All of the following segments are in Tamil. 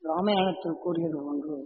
ராமாயணத்தில் கூறியது ஒன்று,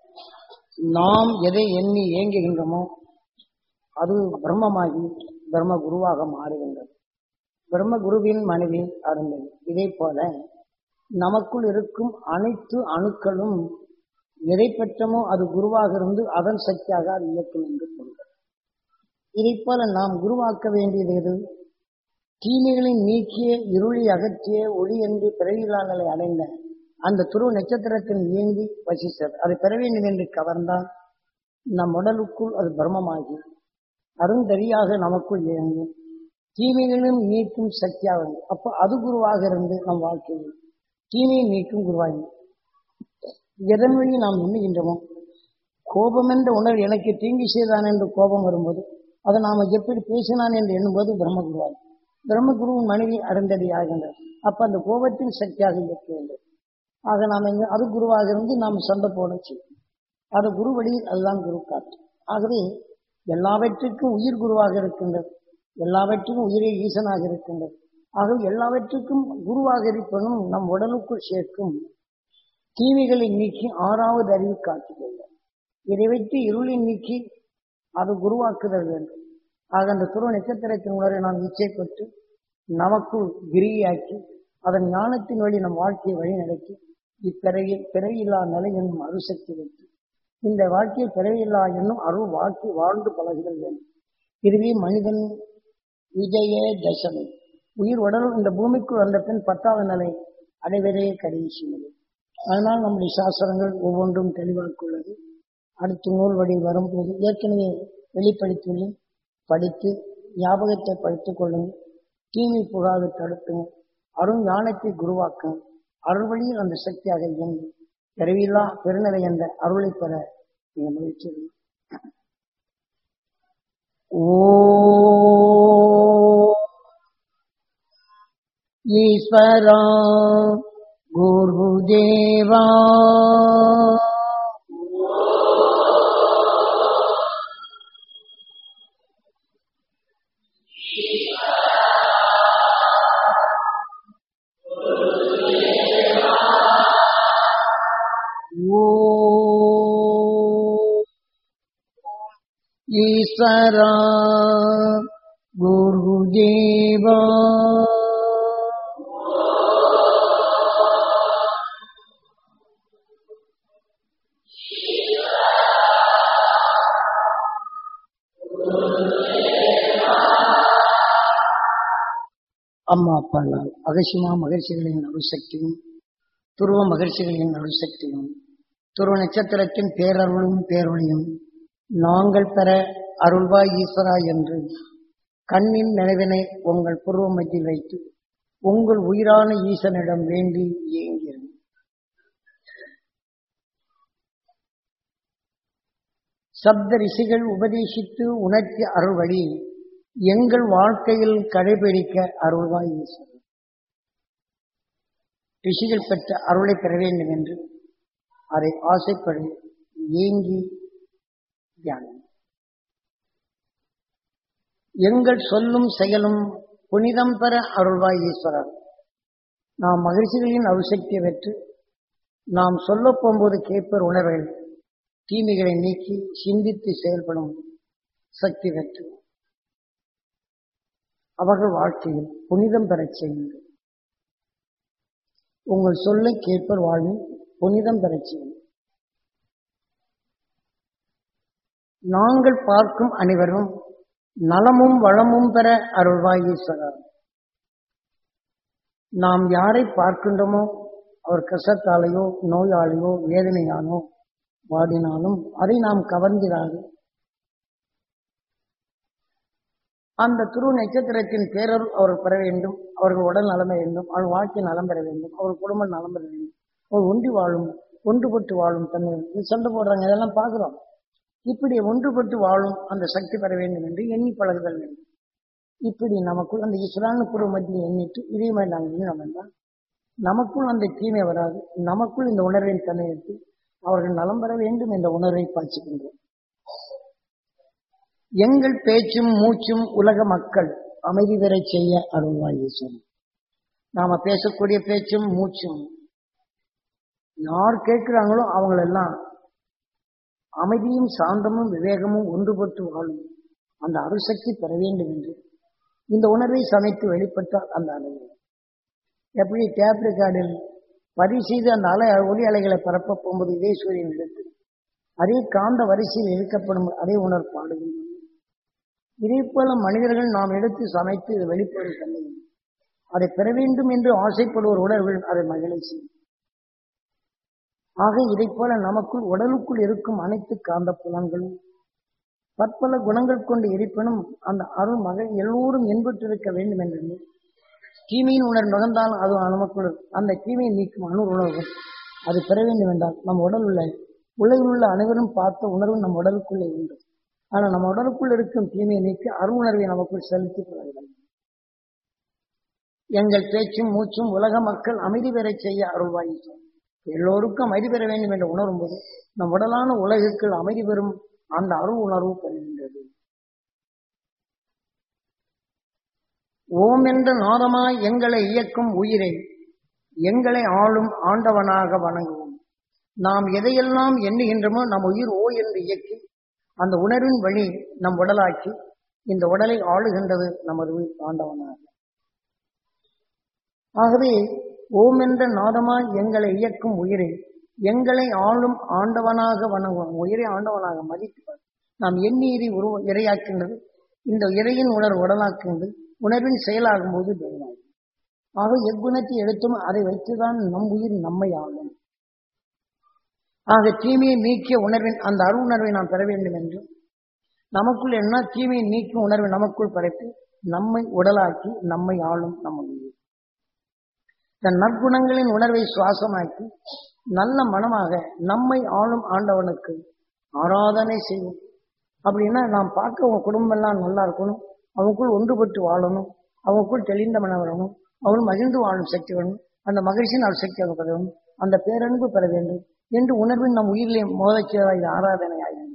நாம் எதை எண்ணி ஏங்குகின்றோமோ அது பிரம்மமாகி பிரம்ம குருவாக மாறுகின்றது. பிரம்ம குருவின் மனைவி அருந்ததி. இதே போல நமக்குள் இருக்கும் அனைத்து அணுக்களும் எதை பெற்றமோ அது குருவாக இருந்து அதன் சக்தியாக அது இயக்கும் என்று சொல்கிறார். இதை போல நாம் குருவாக்க வேண்டியது எது? தீமைகளை நீக்கிய இருளை அகற்றிய ஒளி என்று பிறவியில்லா நிலை அடைந்த அந்த துருவ நட்சத்திரத்தில் இயங்கி வசித்தது. அதை பெற வேண்டும் என்று கவர்ந்தால் நம் உடலுக்குள் அது பிரம்மமாகி அருந்தறியாக நமக்குள் இயங்கும் தீமைகளும் நீக்கும் சக்தியாக. அப்போ அது குருவாக இருந்து நம் வாழ்க்கையில் தீமையை நீக்கும் குருவாகி எதன் வழி நாம் எண்ணுகின்றோமோ, கோபம் என்ற உணர்வு எனக்கு தீங்கு செய்தான் என்று கோபம் வரும்போது அதை நாம் எப்படி பேசினான் என்று எண்ணும்போது பிரம்மகுருவாகி பிரம்மகுருவின் மனைவி அருந்ததி ஆகின்றது. அப்ப அந்த கோபத்தின் சக்தியாக இயக்க வேண்டும். ஆக நாம் அது குருவாக இருந்து நாம் சண்டை போட செய்யும். அது குரு வழியில் அதுதான் குரு காற்று. ஆகவே எல்லாவற்றுக்கும் உயிர் குருவாக இருக்கின்றது, எல்லாவற்றுக்கும் உயிரே ஈசனாக இருக்கின்றது. ஆகவே எல்லாவற்றுக்கும் குருவாக இருப்பதும் நம் உடலுக்குள் சேர்க்கும் தீமைகளை நீக்கி ஆறாவது அறிவு காட்டுகிறது. இதை வைத்து இருளை நீக்கி அது குருவாக்குதல் வேண்டும். ஆக அந்த துருவ நட்சத்திரத்தின் உணர்வை நாம் இச்சைப்பட்டு நமக்குள் கிரியாக்கி அதன் ஞானத்தின் வழி நம் வாழ்க்கையை வழி நடத்தி இப்பிறையில் பிறையில்லா நிலை என்னும் அருசக்தி வைத்து இந்த வாழ்க்கையை பிறையில்லா என்னும் அருள் வாழ்க்கை வாழ்ந்து பழகுதல் வேண்டும். இதுவே மனிதன் விஜய தசமி. உயிர் உடல் இந்த பூமிக்குள் வந்த பின் 10வது நிலை அடைவதே கடைசி நிலை. அதனால் நம்முடைய சாஸ்திரங்கள் ஒவ்வொன்றும் தெளிவாக உள்ளது. அடுத்த நூல் வழி வரும்போது ஏற்கனவே வெளிப்படுத்தியுள்ளேன். படித்து ஞாபகத்தை படித்துக் கொள்ளுங்கள். தீமை புகாது தடுத்துங்கள். அருண் ஞானத்தை குருவாக்கும். அருள் வழியில் அந்த சக்தியாக இயங்கி பிறவில்லா பெருநிலை என்ற அருளை பெற நீங்கள் முயற்சி. ஓ ஈஸ்வரா குருதேவா ஈஸ்வரா குருதேவா அம்மா அப்பா நாள் அகசிமா மகிழ்ச்சிகளின் அருசக்தியும் துருவ மகிழ்ச்சிகளின் அருசக்தியும் துருவ நட்சத்திரத்தின் பேரருளும் பேரொழியும் நாங்கள் பெற அருள்வாய் ஈஸ்வரா என்று கண்ணின் நினைவினை உங்கள் புருவ மத்தியில் வைத்து உங்கள் உயிரான ஈசனிடம் வேண்டி இயங்கிறது. சப்த ரிஷிகள் உபதேசித்து உணர்த்திய அருள் வழி எங்கள் வாழ்க்கையில் கடைபிடிக்க அருள்வாய் ஈஸ்வரன். ரிஷிகள் பெற்ற அருளை பெற வேண்டும் என்று அதை ஆசைப்படி ஏங்கி தியானம். எங்கள் சொல்லும் செயலும் புனிதம் பெற அருள்வாய் ஈஸ்வரர். நாம் மகிழ்ச்சிகளின் அருசக்தியை பெற்று நாம் சொல்ல போகும்போது கேட்பர் உணர்வுகள் தீமைகளை நீக்கி சிந்தித்து செயல்படும் சக்தி பெற்று அவர்கள் வாழ்க்கையில் புனிதம் பெறச் செய்யுங்கள். உங்கள் சொல்லை கேட்பர் வாழ்வில் புனிதம் பெறச் செய்யுங்கள். நாங்கள் பார்க்கும் அனைவரும் நலமும் வளமும் பெற அருள்வாய் ஈஸ்வரர். நாம் யாரை பார்க்கின்றோமோ அவர் கசத்தாலேயோ நோயாளியோ வேதனையானோ வாடினாலும் அதை நாம் கவர்ந்திடாது அந்த துருவ நட்சத்திரத்தின் பேரருள் அவர்கள் பெற வேண்டும். அவர்கள் உடல் நலம் பெற வேண்டும், அவர்கள் வாழ்க்கை நலம் பெற வேண்டும், அவர்கள் குடும்பம் நலம் பெற வேண்டும், அவர் ஒன்றுபட்டு வாழும் தன்மை. சண்டை போடுறாங்க, இதெல்லாம் பார்க்கிறோம். இப்படி ஒன்றுபட்டு வாழும் அந்த சக்தி பெற வேண்டும் என்று எண்ணி பழகுதல் வேண்டும். இப்படி நமக்குள் அந்த ஈஸ்வரான குரு மத்தியில் எண்ணிட்டு இதே மாதிரி நாங்கள் எண்ணினோம் என்றால் நமக்குள் அந்த தீமை வராது. நமக்குள் இந்த உணர்வின் தன்மையிட்டு அவர்கள் நலம் பெற வேண்டும் என்ற உணர்வை பாய்ச்சுகின்றோம். எங்கள் பேச்சும் மூச்சும் உலக மக்கள் அமைதி பெறச் செய்ய அருள்வாய் ஈஸ்வரன். நாம பேசக்கூடிய பேச்சும் மூச்சும் யார் கேட்கிறாங்களோ அவங்களெல்லாம் அமைதியும் சாந்தமும் விவேகமும் ஒன்றுபட்டு வாழும் அந்த அருசக்தி பெற வேண்டும் என்று இந்த உணர்வை சமைத்து வெளிப்பட்டால் அந்த அலை எப்படி டேப் ரெக்கார்டில் பதிவு செய்து அந்த ஒலி அலைகளை பரப்ப போகும்போது இதே சூரியன் எடுத்து அதே காந்த வரிசையில் இழுக்கப்படும் அதே உணர்ப்பாடுகின்றன. இதே போல மனிதர்கள் நாம் எடுத்து சமைத்து இது வெளிப்படும் தன்மை அதை பெற வேண்டும் என்று ஆசைப்படுவோர் உணர்வுகள் அதை மகிழை செய்யும். ஆக இதை போல நமக்குள் உடலுக்குள் இருக்கும் அனைத்து காந்த புலன்களும் பற்பல குணங்கள் கொண்டு இருப்பினும் அந்த அருள் மகள் எல்லோரும் என்பட்டிருக்க வேண்டும் என்று தீமையின் உணர்வு நுகர்ந்தால் அது நமக்குள் அந்த தீமையை நீக்கும் அணு உணர்வு அது பெற வேண்டும் என்றால் நம் உடல் உலகில் உள்ள அனைவரும் பார்த்த உணர்வு நம் உடலுக்குள்ளே உண்டு. ஆனால் நம்ம உடலுக்குள் இருக்கும் தீமையை நீக்கி அருள் உணர்வை நமக்குள் செலுத்தி கொள்கிறார்கள். எங்கள் பேச்சும் மூச்சும் உலக மக்கள் அமைதி பெற செய்ய அருள்வாய் எல்லோருக்கும் அமைதி பெற வேண்டும் என்று உணரும் போது நம் உடலான உலகுக்குள் அமைதி பெறும் அந்த அருள் உணர்வு பெறுகின்றது. ஓம் என்ற நாதமாய் எங்களை இயக்கும் உயிரை எங்களை ஆளும் ஆண்டவனாக வணங்குவோம். நாம் எதையெல்லாம் எண்ணுகின்றமோ நம் உயிர் ஓ என்று இயக்கி அந்த உணர்வின் வழி நம் உடலாக்கி இந்த உடலை ஆளுகின்றது நமது ஆண்டவனாக. ஆகவே ஓம் என்ற நாதமாய் எங்களை இயக்கும் உயிரை எங்களை ஆளும் ஆண்டவனாக வணங்குவோம். உயிரை ஆண்டவனாக மதிப்பார். நாம் எண்ணீரை இரையாக்கின்றது இந்த இறையின் உணர்வு உடலாக்குகின்றது. உணர்வின் செயலாகும் போது தெய்வமாகும். ஆக எக்குணத்தை எடுத்தும் அதை வைத்துதான் நம் உயிர் நம்மை ஆளும். ஆக தீமையை நீக்கிய உணர்வின் அந்த அருள் உணர்வை நாம் பெற வேண்டும் என்று நமக்குள் என்ன தீமையை நீக்கும் உணர்வை நமக்குள் படைத்து நம்மை உடலாக்கி நம்மை ஆளும் நம்ம உயிர். தன் நற்குணங்களின் உணர்வை சுவாசமாக்கி நல்ல மனமாக நம்மை ஆளும் ஆண்டவனுக்கு ஆராதனை செய்வோம். அப்படின்னா நாம் பார்க்க உங்க குடும்பம் எல்லாம் நல்லா இருக்கணும், அவங்களுக்குள் ஒன்றுபட்டு வாழணும், அவங்களுக்குள் தெளிந்த மனம் வரணும், அவள் மகிழ்ந்து வாழும் சக்தி வரணும், அந்த மகிழ்ச்சியின் அவள் சக்தி அவங்க பெற வேண்டும், அந்த பேரன்பு பெற வேண்டும் என்று உணர்வின் நம் உயிரிலே மோதச்சேராக ஆராதனை ஆகின்றது.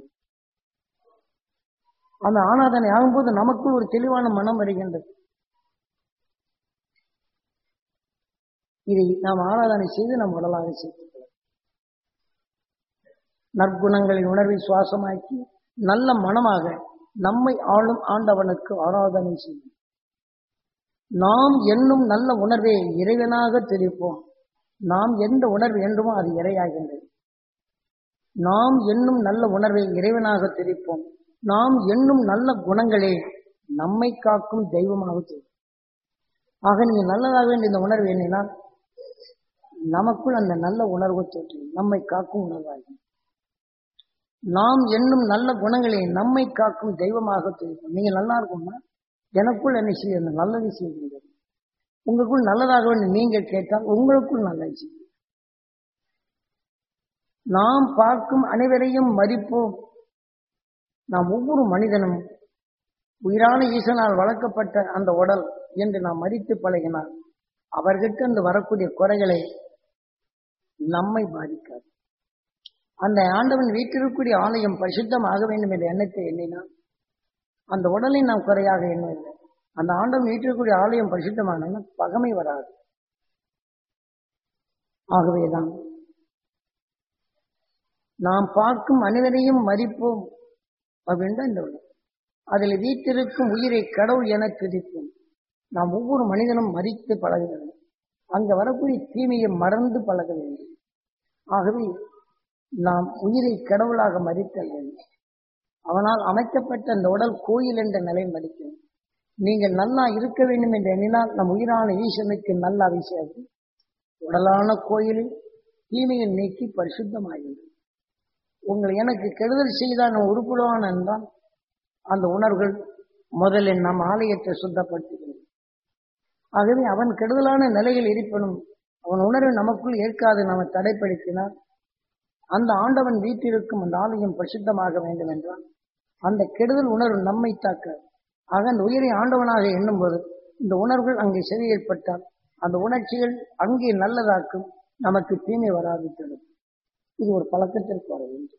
அந்த ஆராதனை ஆகும்போது நமக்குள் ஒரு தெளிவான மனம் வருகின்றது. இதை நாம் ஆராதனை செய்து நம் உடலாக சேர்த்துக் கொள்ளலாம். நற்குணங்களின் உணர்வை சுவாசமாக்கி நல்ல மனமாக நம்மை ஆளும் ஆண்டவனுக்கு ஆராதனை செய்யும். நாம் என்னும் நல்ல உணர்வை இறைவனாக தெரிவிப்போம். நாம் எந்த உணர்வு என்றுமோ அது இறையாகின்றது. நாம் என்னும் நல்ல உணர்வை இறைவனாக தெரிவிப்போம். நாம் என்னும் நல்ல குணங்களே நம்மை காக்கும் தெய்வமாக தெரியும். ஆக நீங்க நல்லதாக வேண்டிய இந்த உணர்வு எண்ணினால் நமக்குள் அந்த நல்ல உணர்வு தோற்றி நம்மை காக்கும் உணர்வாகும். நாம் என்னும் நல்ல குணங்களை நம்மை காக்கும் தெய்வமாக தெரியும். நீங்க நல்லா இருக்கும்னா எனக்குள் என்ன செய்யணும், நல்லது செய்யுங்கள். உங்களுக்குள் நல்லதாக வேண்டும் நீங்கள் கேட்டால் உங்களுக்குள் நல்லது செய்யும். நாம் பார்க்கும் அனைவரையும் மதிப்போம். நாம் ஒவ்வொரு மனிதனும் உயிரான ஈசனால் வளர்க்கப்பட்ட அந்த உடல் என்று நாம் மதித்து பழகினால் அவர்கிட்ட அந்த வரக்கூடிய குறைகளை நம்மை பாதிக்காது. அந்த ஆண்டவன் வீட்டிற்குரிய ஆலயம் பரிசுத்தமாக வேண்டும் என்ற எண்ணத்தை எண்ணினால் அந்த உடலை நாம் குறையாக எண்ணவில்லை. அந்த ஆண்டவன் வீட்டிற்குரிய ஆலயம் பரிசுத்தமான பகமை வராது. ஆகவேதான் நாம் பார்க்கும் அனைவரையும் மதிப்போம் அப்படின்ற இந்த அதில் வீட்டிற்கும் உயிரை கடவுள் என துதிப்போம். நாம் ஒவ்வொரு மனிதனும் மதித்து பழக வேண்டும். அங்க வரக்கூடிய தீமையை மறந்து பழக வேண்டும். ஆகவே நாம் உயிரை கடவுளாக மதித்தல் வேண்டும். அவனால் அமைக்கப்பட்ட அந்த உடல் கோயில் என்ற நிலை மதிக்கும். நீங்கள் நல்லா இருக்க வேண்டும் என்று எண்ணினால் நம் உயிரான ஈசனுக்கு நல்ல அபிஷேகம் உடலான கோயிலில் தீமையை நீக்கி பரிசுத்தமாகின்றது. உங்களை எனக்கு கெடுதல் செய்தால் நான் உருப்படுவான் என்றால் அந்த உணர்வுகள் முதலில் நம் ஆலயத்தை சுத்தப்படுத்துகிறது. ஆகவே அவன் கெடுதலான நிலையில் இருப்பினும் அவன் உணர்வு நமக்குள் ஏற்காது நம்ம தடைப்படுத்தினால் அந்த ஆண்டவன் வீட்டிற்கும் அந்த ஆலயம் பரிசுத்தமாக வேண்டும் என்றால் அந்த கெடுதல் உணர்வு நம்மை தாக்க. ஆக அந்த உயிரை ஆண்டவனாக எண்ணும் போது இந்த உணர்வுகள் அங்கே சரி ஏற்பட்டால் அந்த உணர்ச்சிகள் அங்கே நல்லதாக்கும், நமக்கு தீமை வராது தடுக்கும். இது ஒரு பழக்கத்திற்கு வர வேண்டும்.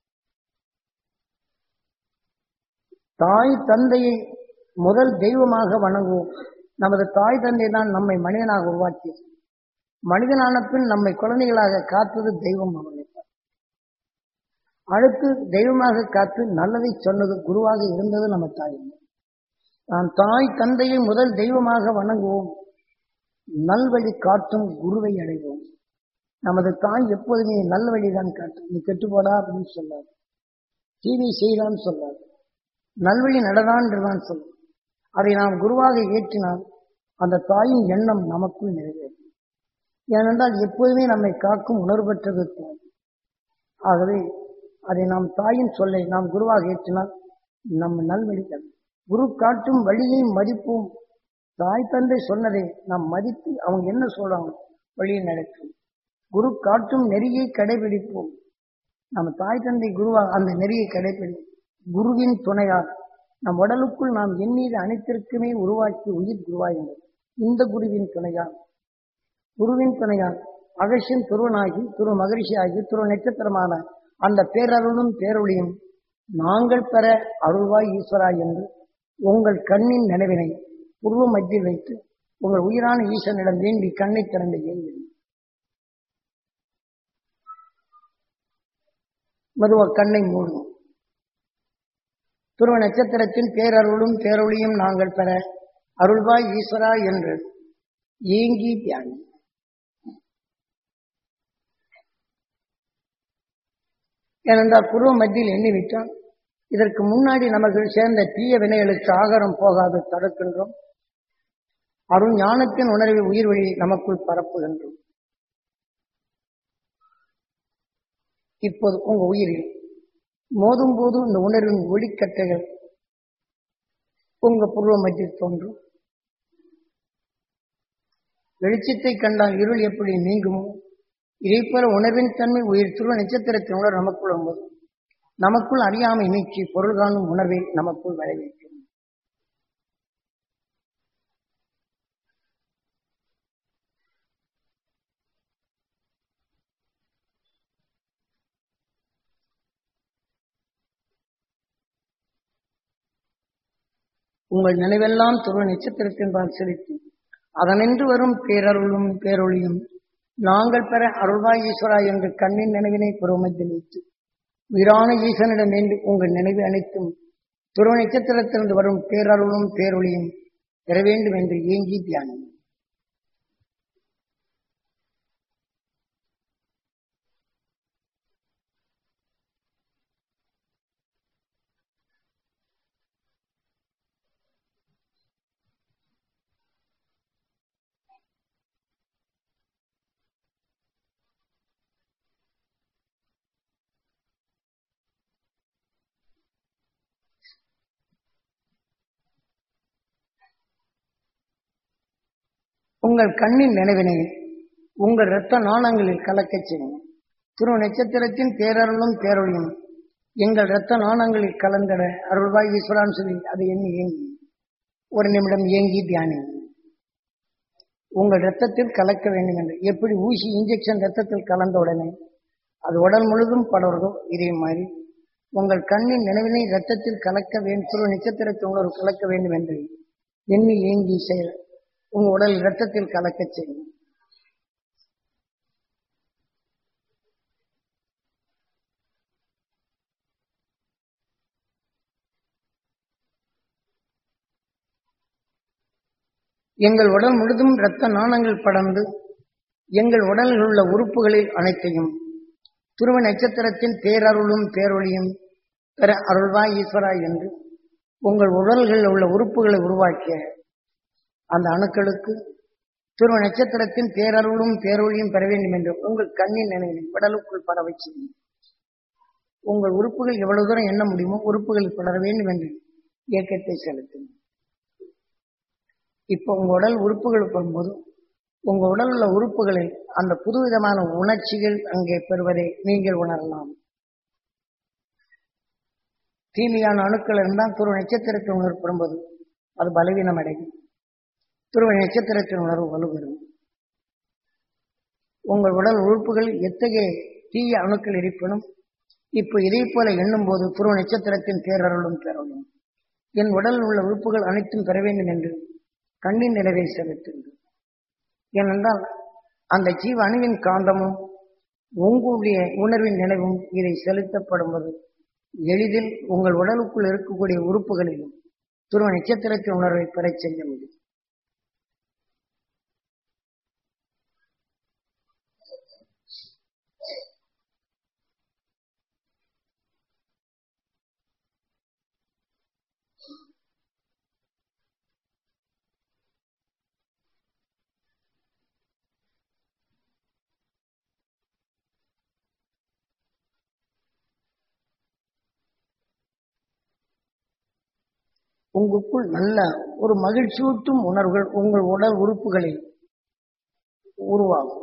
தாய் தந்தையை முதல் தெய்வமாக வணங்குவோம். நமது தாய் தந்தை தான் நம்மை மனிதனாக உருவாக்கியது. மனிதனான பின் நம்மை குழந்தைகளாக காத்தது தெய்வம் அவனை. அடுத்து தெய்வமாக காத்து நல்லதை சொன்னது குருவாக இருந்தது நம்ம தாய். நாம் தாய் தந்தையை முதல் தெய்வமாக வணங்குவோம், நல்வழி காட்டும் குருவை அடைவோம். நமது தாய் எப்போதுமே நல்வழிதான் காட்டும். நீ கெட்டுப்போடா அப்படின்னு சொல்லாது, தீமை செய்தான்னு சொல்லாது, நல்வழி நடதான் என்றுதான் சொல்லும். அதை நாம் குருவாக ஏற்றினால் அந்த தாயின் எண்ணம் நமக்குள் நிறைவேறும். ஏனென்றால் எப்போதுமே நம்மை காக்கும் உணர்வு பெற்றது தாய். ஆகவே அதை நாம் தாயின் சொல்லை நாம் குருவாக ஏற்றினால் நம்ம நல்வழி தரும். குரு காட்டும் வழியை மதிப்போம். தாய் தந்தை சொன்னதை நாம் மதித்து அவங்க என்ன சொல்றாங்க வழியை நடக்கும். குரு காட்டும் நெறியை கடைபிடிப்போம். நம்ம தாய் தந்தை குருவாக அந்த நெறியை கடைபிடி. குருவின் துணையால் நம் உடலுக்குள் நாம் எண்ணீது அனைத்திற்குமே உருவாக்கி உயிர் குருவாயினர். இந்த குருவின் துணையால் அகசியன் துருவனாகி துரு மகரிஷியாகி துரு நட்சத்திரமான அந்த பேரருளும் பேரொழியும் நாங்கள் பெற அருள்வாய் ஈஸ்வரா என்று உங்கள் கண்ணின் நினைவினை உருவ மத்தியில் வைத்து உங்கள் உயிரான ஈசனிடம் வேண்டி கண்ணை திறந்து ஏங்கி மருவ கண்ணை மூடும். துருவ நட்சத்திரத்தின் பேரருளும் பேரொழியும் நாங்கள் பெற அருள்வாய் ஈஸ்வரா என்று ஏங்கி தியானி. ஏனென்றால் புருவ மத்தியில் எண்ணிவிட்டால் இதற்கு முன்னாடி நமக்கு சேர்ந்த தீய வினைகளுக்கு ஆகாரம் போகாது தடுக்கின்றோம். அருள் ஞானத்தின் உணர்வை உயிர் வழி நமக்குள் பரப்புகின்றோம். இப்போது உங்க உயிரில் மோதும் போது இந்த உணர்வின் ஒளிக்கட்டைகள் உங்க புருவ மத்தியில் தோன்றும். வெளிச்சத்தை கண்டால் இருள் எப்படி நீங்குமோ இதேபோல உணர்வின் தன்மை உயிர் துருவ நட்சத்திரத்தின் உணர்வு நமக்குள் வரும்போது நமக்குள் அறியாமை நீக்கி பொருள் காணும் உணர்வை நமக்குள் விளைவிக்கும். உங்கள் நினைவெல்லாம் துருவ நட்சத்திரத்தின்பால் செலுத்தி அதனின்று வரும் பேரருளும் பேரொழியும் நாங்கள் பெற அருள்வாய் ஈஸ்வரா என்று கண்ணின் நினைவினை புறமத்தில் வைத்து உயிரான ஈசனிடம் வேண்டி உங்கள் நினைவு அனைத்தும் துருவ நட்சத்திரத்திலிருந்து வரும் பேரருளும் பேரொழியும் பெற வேண்டும் என்று ஏங்கி தியானம். உங்கள் கண்ணின் நினைவினை உங்கள் இரத்த நாணங்களில் கலக்கச் செய்யும். துருவ நட்சத்திரத்தின் பேரருளும் பேரொழியும் எங்கள் இரத்த நாணங்களில் கலந்திட அருள்வாய் ஈஸ்வரான்னு சொல்லி அதை எண்ணி ஏங்கி ஒரு நிமிடம் ஏங்கி தியானி. உங்கள் இரத்தத்தில் கலக்க வேண்டும் என்று எப்படி ஊசி இன்ஜெக்ஷன் இரத்தத்தில் கலந்த உடனே அது உடல் முழுதும் படர்தோ இதே மாதிரி உங்கள் கண்ணின் நினைவினை இரத்தத்தில் கலக்க வேண்டும். துருவ நட்சத்திரத்தின் உணர்வு கலக்க வேண்டும் என்று எண்ணி ஏங்கி செயல் உங்க உடல் இரத்தத்தில் கலக்க செய்யும். எங்கள் உடல் முழுதும் இரத்த நாணங்கள் படர்ந்து எங்கள் உடலில் உள்ள உறுப்புகளில் அனைத்தையும் துருவ நட்சத்திரத்தின் பேரருளும் பேரொழியும் பெற அருள்வாய் ஈஸ்வரா என்று உங்கள் உடல்களில் உள்ள உறுப்புகளை உருவாக்கிய அந்த அணுக்களுக்கு துருவ நட்சத்திரத்தின் பேரருளும் பேரொழியும் பெற வேண்டும் என்று உங்கள் கண்ணின் நினைவினை உடலுக்குள் பரவ செய்யும். உங்கள் உறுப்புகள் எவ்வளவு தூரம் எண்ண முடியுமோ உறுப்புகளில் படர வேண்டும் என்று இயக்கத்தை செலுத்தும். இப்போ உங்க உடல் உறுப்புகள் வரும்போது உங்க உடல் உள்ள உறுப்புகளில் அந்த புதுவிதமான உணர்ச்சிகள் அங்கே பெறுவதை நீங்கள் உணரலாம். தீமையான அணுக்கள் இருந்தால் துருவ நட்சத்திரத்தின் உணர்வு பெறும்போது அது பலவீனம் அடையும். துருவ நட்சத்திரத்தின் உணர்வு வலுப்பெறும். உங்கள் உடல் உறுப்புகள் எத்தகைய தீய அணுக்கள் இருப்பினும் இப்போ இதே போல எண்ணும் போது துருவ நட்சத்திரத்தின் பேரருளும் பெறவும் என் உடலில் உள்ள உறுப்புகள் அனைத்தும் பெற வேண்டும் என்று கண்ணின் நிலவை செலுத்துங்கள். ஏனென்றால் அந்த ஜீவ அணுவின் காந்தமும் உங்களுடைய உணர்வின் நினைவும் இதை செலுத்தப்படும்போது எளிதில் உங்கள் உடலுக்குள் இருக்கக்கூடிய உறுப்புகளிலும் துருவ நட்சத்திரத்தின் உணர்வை பெறச் செய்ய முடியும். உங்களுக்குள் நல்ல ஒரு மகிழ்ச்சியூட்டும் உணர்வுகள் உங்கள் உடல் உறுப்புகளில் உருவாகும்.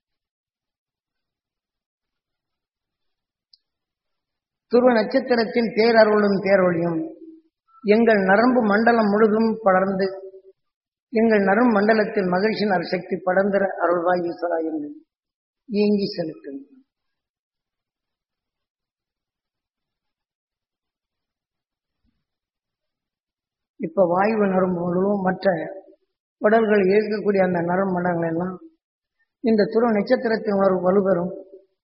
துருவ நட்சத்திரத்தின் பேரருளும் பேரொழியும் எங்கள் நரம்பு மண்டலம் முழுதும் படர்ந்து எங்கள் நரம்பு மண்டலத்தில் மகிழ்ச்சியின் அருசக்தி படர்ந்திர அருள்வாய் ஈஸ்வரா என்று இயங்கி செலுத்தும். இப்ப வாயு நரம்பு முழுவதும் மற்ற உடல்கள் இயக்கக்கூடிய அந்த நரம்பு மண்டலங்கள் எல்லாம் இந்த துருவ நட்சத்திரத்தின் உணர்வு வலுப்பெறும்.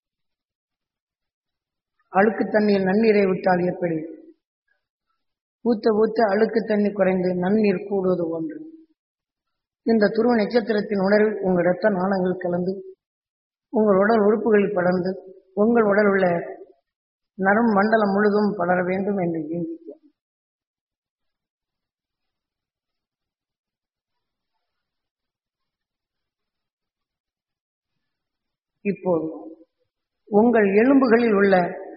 அழுக்கு தண்ணீர் நன்னீரை விட்டால் எப்படி ஊத்த ஊத்த அழுக்கு தண்ணீர் குறைந்து நன்னீர் கூடுவது ஒன்று. இந்த துருவ நட்சத்திரத்தின் உணர்வில் உங்கள் இரத்த நாளங்கள் கலந்து உங்கள் உடல் உறுப்புகளில் படர்ந்து உங்கள் உடல் உள்ள நரம்பு மண்டலம் முழுதும் படர வேண்டும் என்று எண்ணிக்க. இப்போது உங்கள் எலும்புகளில் உள்ள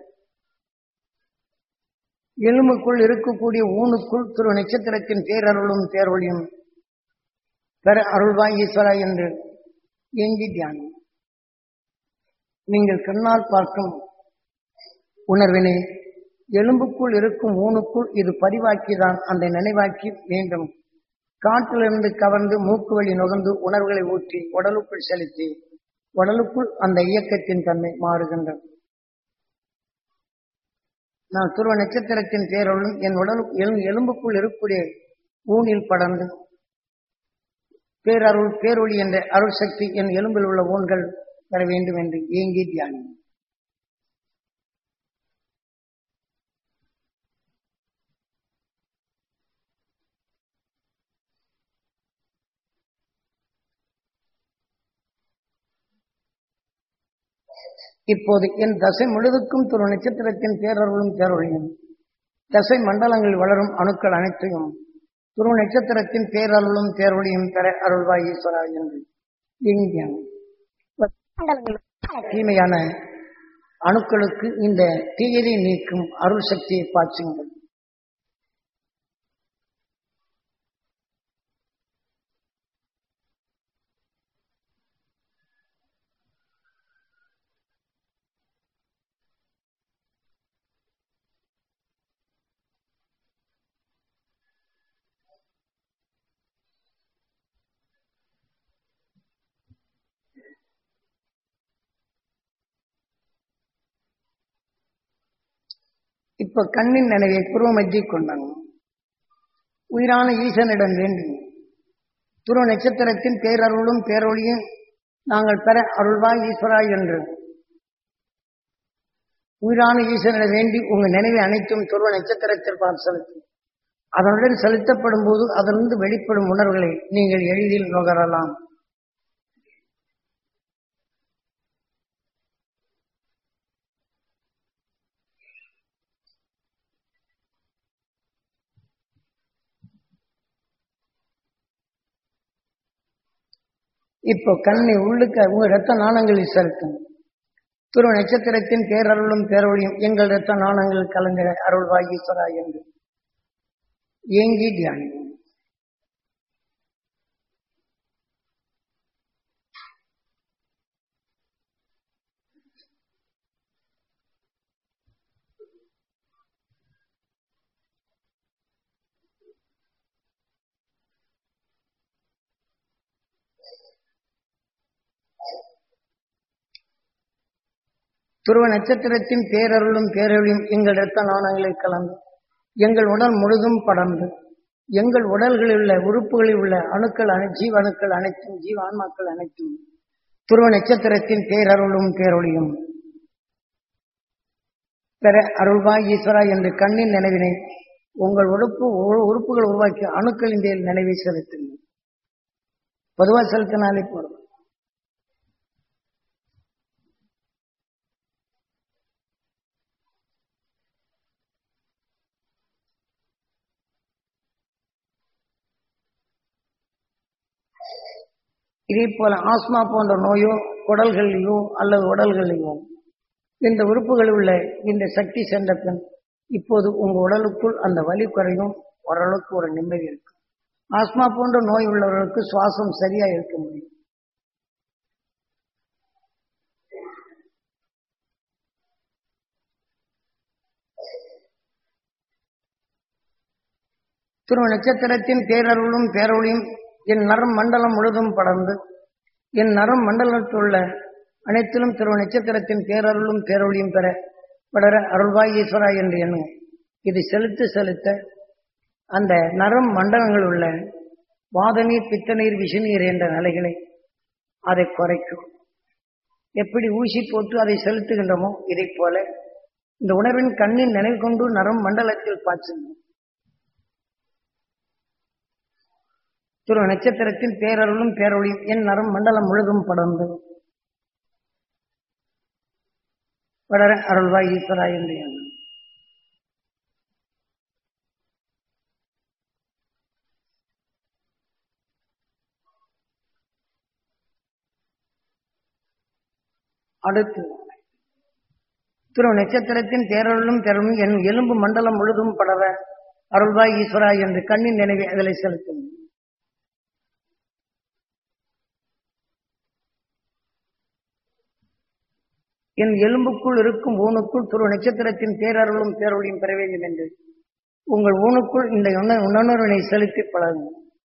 எலும்புக்குள் இருக்கக்கூடிய ஊனுக்குள் துருவ நட்சத்திரத்தின் பேரருளும் பேரொழியும் பெற அருள்வாய் ஈஸ்வரா என்று எங்கி தியானம். நீங்கள் கண்ணால் பார்க்கும் உணர்வினை எலும்புக்குள் இருக்கும் ஊனுக்குள் இது பதிவாக்கிதான் அந்த நினைவாக்கி மீண்டும் காற்றிலிருந்து கவர்ந்து மூக்கு வழி நுகர்ந்து உணர்வுகளை ஊற்றி உடலுக்குள் செலுத்தி உடலுக்குள் அந்த இயக்கத்தின் தன்மை மாறுகின்றது. நான் துருவ நட்சத்திரத்தின் பேரொழும் என் உடல் எலும்புக்குள் இருக்கக்கூடிய ஊனில் படர்ந்து பேரருள் பேரொளி என்ற அருள் சக்தி என் எலும்பில் உள்ள ஊன்கள் பெற வேண்டும் என்று ஏங்கி தியானம். இப்போது என் தசை முழுதுக்கும் துருவ நட்சத்திரத்தின் பேரருளும் பேரொழியும் தசை மண்டலங்களில் வளரும் அணுக்கள் அனைத்தையும் துருவ நட்சத்திரத்தின் பேரருளும் பேரொழியும் பெற அருள்வாய் ஈஸ்வரா என்று எங்கியம். தீமையான அணுக்களுக்கு இந்த தீயதை நீக்கும் அருள் சக்தியை பாய்ச்சுங்கள். இப்ப கண்ணின் நினைவை புருவமத்தி கொண்டாங்க. உயிரான ஈசனிடம் வேண்டி துருவ நட்சத்திரத்தின் பேரருளும் பேரொழியும் நாங்கள் பெற அருள்வாய் ஈஸ்வரா என்று உயிரான ஈசனிடம் வேண்டி உங்கள் நினைவை அனைத்தும் துருவ நட்சத்திரத்திற்காக செலுத்தும். அதனுடன் செலுத்தப்படும் போது அதிலிருந்து வெளிப்படும் உணர்வுகளை நீங்கள் எளிதில் நுகரலாம். இப்போ கண்ணை உள்ளுக்க உங்க இரத்த நாளங்களில் செலுத்தும். துருவ நட்சத்திரத்தின் பேரருளும் பேரொழியும் எங்கள் இரத்த நாளங்களில் கலந்திட அருள்வாய் ஈஸ்வரா என்று ஏங்கி தியானம். துருவ நட்சத்திரத்தின் பேரருளும் பேரொழியும் எங்கள் இரத்த நாணங்களில் கலந்து எங்கள் உடல் முழுதும் படர்ந்து எங்கள் உடல்களில் உள்ள உறுப்புகளில் உள்ள அணுக்கள் ஜீவ அணுக்கள் அனைத்தும் ஜீவ ஆன்மாக்கள் அனைத்தும் துருவ நட்சத்திரத்தின் பேரருளும் பேரொழியும் பெற அருள்வாய் ஈஸ்வரா என்று கண்ணின் நினைவினை உங்கள் உறுப்புகள் உருவாக்கிய அணுக்களின் நினைவை செலுத்துங்கள். பொதுவாக செலுத்தினாலே போதும். இதே போல ஆஸ்மா போன்ற நோயோ குடல்களிலோ அல்லது உடல்களிலோ இந்த உறுப்புகளில் உள்ள இந்த சக்தி சென்ற பின் இப்போது உங்க உடலுக்குள் அந்த வலி குறையும், ஓரளவுக்கு ஒரு நிம்மதி இருக்கும். ஆஸ்மா போன்ற நோய் உள்ளவர்களுக்கு சுவாசம் சரியா இருக்க முடியும். துருவ நட்சத்திரத்தின் பேரருளும் பேரொழியும் என் நரம் மண்டலம் முழுதும் படர்ந்து என் நரம் மண்டலத்துள்ள அனைத்திலும் துருவ நட்சத்திரத்தின் பேரருளும் பேரொழியும் பெற படர அருள்வாய் ஈஸ்வரா என்று எண்ணும். இது செலுத்த செலுத்த அந்த நரம் மண்டலங்கள் உள்ள வாதநீர் பித்தநீர் விஷநீர் என்ற நிலைகளை அதை குறைக்கும். எப்படி ஊசி போட்டு அதை செலுத்துகின்றோமோ இதை போல இந்த உணர்வின் கண்ணின் நினைவு கொண்டு நரம் மண்டலத்தில் பாய்ச்சுங்கள். துருவ நட்சத்திரத்தின் பேரருளும் பேரொழியும் என் நரம் மண்டலம் முழுதும் படர்ந்து வளர அருள்வாய் ஈஸ்வரா என்று எண்ணும். அடுத்து துருவ நட்சத்திரத்தின் பேரருளும் பேரொழியும் என் எலும்பு மண்டலம் முழுதும் படர அருள்வாய் ஈஸ்வரா என்று கண்ணின் நினைவை அதில் செலுத்தும். என் எலும்புக்குள் இருக்கும் ஊனுக்குள் துருவ நட்சத்திரத்தின் பேரருளும் பேரொழியும் பெற வேண்டும் என்று உங்கள் ஊனுக்குள் இந்த உணர்வினை செலுத்தி பழகும்.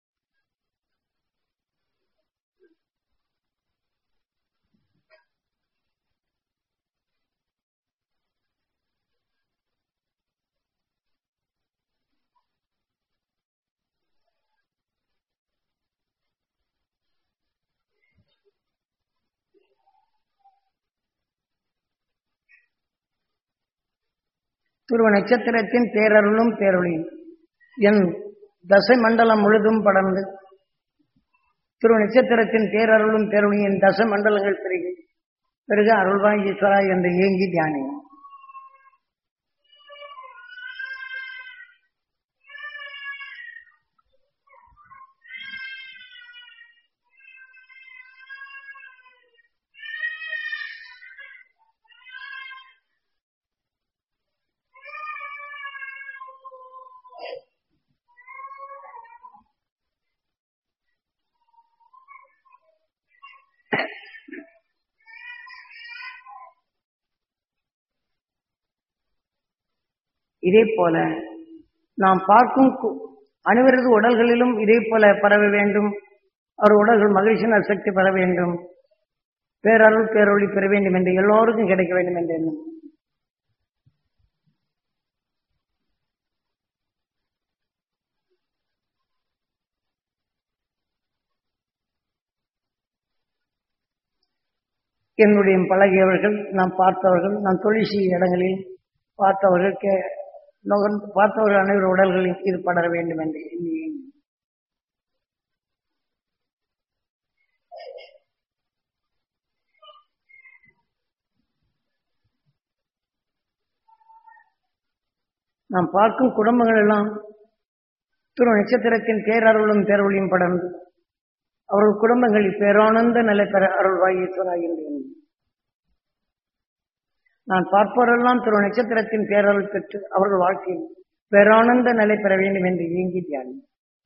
துருவ நட்சத்திரத்தின் பேரருளும் பேரொழியும் என் தசை மண்டலம் முழுதும் படர்ந்து துருவ நட்சத்திரத்தின் பேரருளும் பேரொழியும் என் தசை மண்டலங்கள் பிறகு அருள்வாய் ஈஸ்வரா என்று ஏங்கி தியானியும். இதே போல நாம் பார்க்கும் அனைவரது உடல்களிலும் இதே போல பரவ வேண்டும். அவர் உடல்கள் மகிழ்ச்சியின் சக்தி பெற வேண்டும், பேரருள் பேரொழி பெற வேண்டும் என்று எல்லோருக்கும் கிடைக்க வேண்டும் என்று எண்ணும். என்னுடைய பழகியவர்கள், நாம் பார்த்தவர்கள், நாம் தொழில் செய்யும் இடங்களில் பார்த்தவர்கள், பார்த்தவர்கள் அனைவரும் உடல்களில் இது படர வேண்டும் என்று எண்ணி நாம் பார்க்கும் குடும்பங்கள் எல்லாம் துருவ நட்சத்திரத்தின் பேரருளும் பேரொழியும் படர்ந்து அவர்கள் குடும்பங்களில் பேரானந்த நிலை பெற அருள்வாய் ஈஸ்வரா என்று நான் பார்ப்பவரெல்லாம் துருவ நட்சத்திரத்தின் பேரருள் பெற்று அவர்கள் வாழ்க்கையில் பேரானந்த நிலை பெற வேண்டும் என்று இயங்கி தியானி.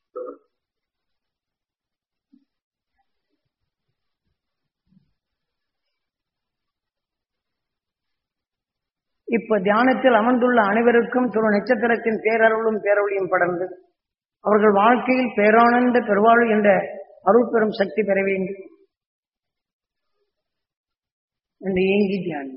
இப்ப தியானத்தில் அமர்ந்துள்ள அனைவருக்கும் துருவ நட்சத்திரத்தின் பேரருளும் பேரொழியும் படர்ந்து அவர்கள் வாழ்க்கையில் பேரானந்த பெருவாழ்வு என்ற அருள் பெறும் சக்தி பெற வேண்டும் என்று ஏங்கி தியானி.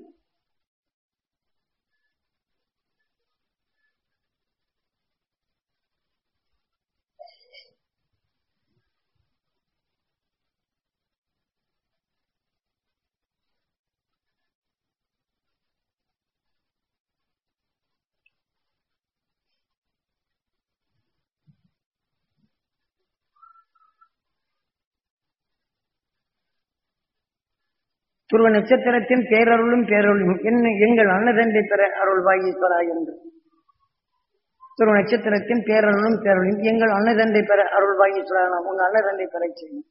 துருவ நட்சத்திரத்தின் பேரருளும் பேரொழியும் எங்கள் அன்னதண்டை பெற அருள்வாய் ஈஸ்வரா என்று. துருவ நட்சத்திரத்தின் பேரருளும் பேரொழியும் எங்கள் அன்னதண்டை பெற அருள்வாய் ஈஸ்வரா. நாம் உங்க அன்னதண்டை பெற செய்யும்.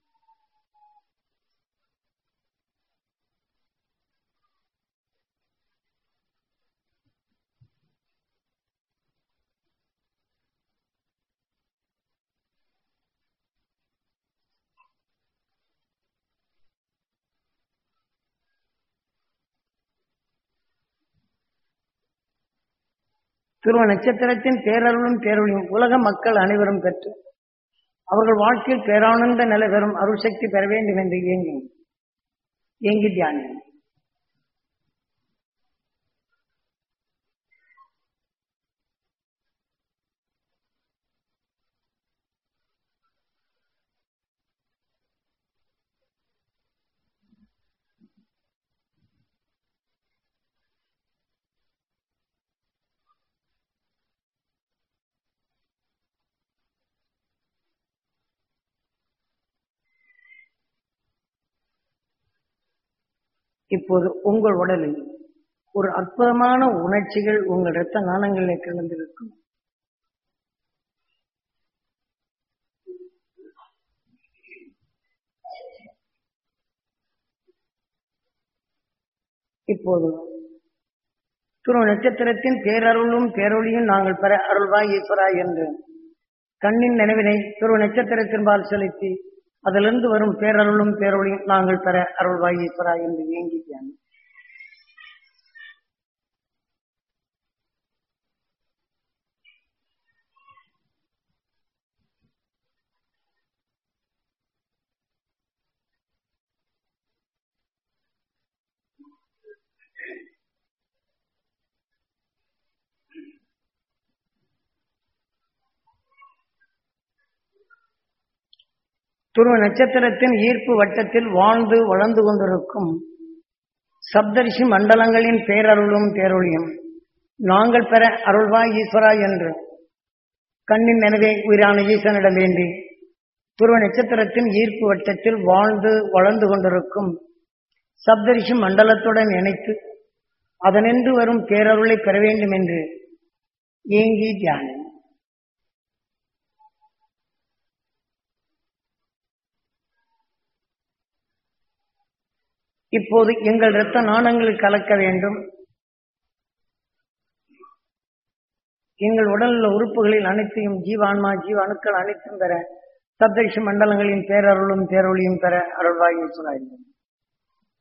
துருவ நட்சத்திரத்தின் பேரருளும் பேரொழியும் உலக மக்கள் அனைவரும் பெற்று அவர்கள் வாழ்க்கையில் பேரானந்த நிலை பெறும் அருள் சக்தி பெற வேண்டும் என்று ஏங்கி தியானி. இப்போது உங்கள் உடலில் ஒரு அற்புதமான உணர்ச்சிகள் உங்கள் இரத்த நாணங்களில் கிளர்ந்திருக்கும். இப்போது துருவ நட்சத்திரத்தின் பேரருளும் பேரொழியும் நாங்கள் பெற அருள்வாய் ஈஸ்வரா என்று கண்ணின் நினைவினை துருவ நட்சத்திரத்தின்பால் செலுத்தி அதிலிருந்து வரும் பேரருளும் பேரொழியும் நாங்கள் பெற அருள்வாய் ஈஸ்வரா என்று ஏங்கி தியானம். துருவ நட்சத்திரத்தின் ஈர்ப்பு வட்டத்தில் வாழ்ந்து வளர்ந்து கொண்டிருக்கும் சப்தரிஷி மண்டலங்களின் பேரருளும் பேரொழியும் நாங்கள் பெற அருள்வாய் ஈஸ்வரா என்று கண்ணின் நினைவே உயிரான ஈசனிடம் வேண்டி துருவ நட்சத்திரத்தின் ஈர்ப்பு வட்டத்தில் வாழ்ந்து வளர்ந்து கொண்டிருக்கும் சப்தரிஷி மண்டலத்துடன் இணைத்து அதனின்று வரும் பேரருளை பெற வேண்டும் என்று ஏங்கி தியானம். இப்போது எங்கள் இரத்த நாணங்களில் கலக்க வேண்டும். எங்கள் உடலில் உறுப்புகளில் அனைத்தையும் ஜீவான்மா ஜீவ அணுக்கள் அனைத்தும் பெற சப்தரிஷி மண்டலங்களின் பேரருளும் பேரொழியும் பெற அருள்வாய் ஈஸ்வரா.